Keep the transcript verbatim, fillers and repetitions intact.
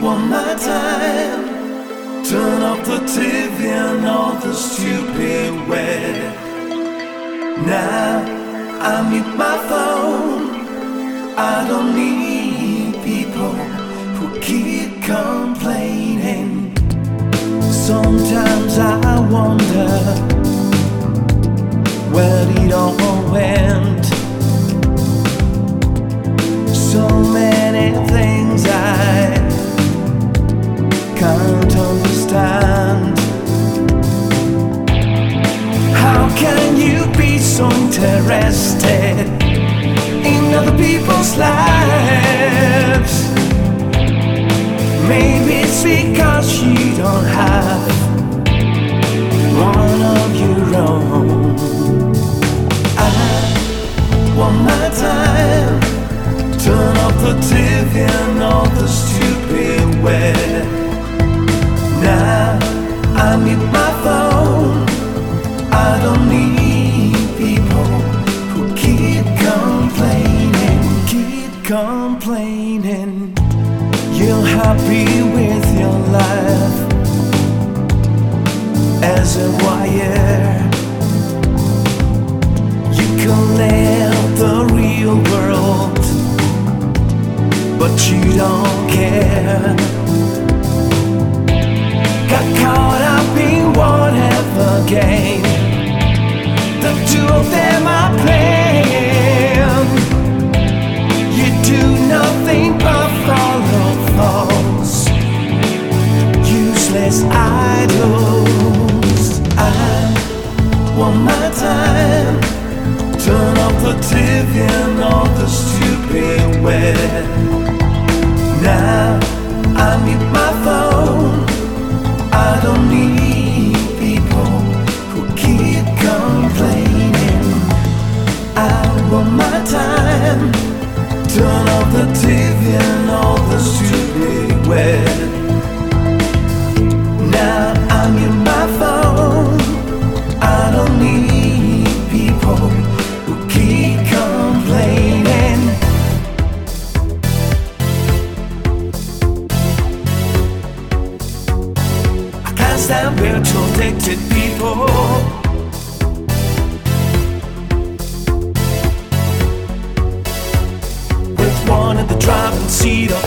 One more time, turn off the T V and all the stupid web. Now I mute my phone. I don't need people who keep complaining. Sometimes I wonder where it all went. So many things I can't understand. How can you be so interested in other people's lives? Maybe it's because you don't have one of your own. I, one more time, turn off the T V and all the stupid web. Now I mute my phone. I don't need people who keep complaining, keep complaining. You're happy with your life as a wire. You can live the real world, but you don't care. Got caught up in whatever game the two of them are playing. You do nothing but follow false, useless idols. I, one more time, turn off the T V and all the stupid web. Now I mute my phone. I don't need people who keep complaining. I, one more time, turn off the T V and all the stupid web. Now I'm in my phone. I don't need people who keep complaining. I can't stand virtual addicted people. One in the driving seat